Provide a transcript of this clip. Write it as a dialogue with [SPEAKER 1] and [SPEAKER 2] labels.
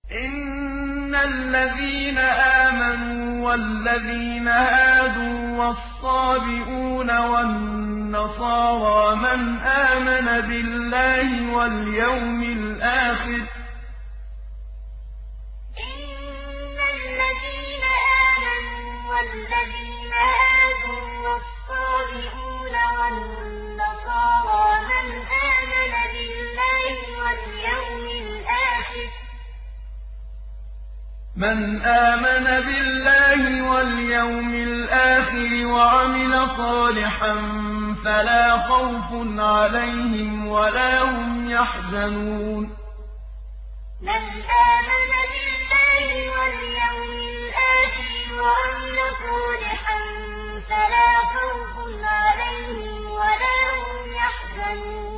[SPEAKER 1] إن الذين آمنوا والذين هادوا والصابئون والنصارى من آمن بالله واليوم الآخر إن الذين آمنوا والذين هادوا والصابئون والنصارى من آمن بالله واليوم الآخر وعمل صالحا فلا خوف عليهم ولا هم يحزنون من آمن بالله واليوم الآخر وعمل صالحا فلا خوف عليهم ولا هم يحزنون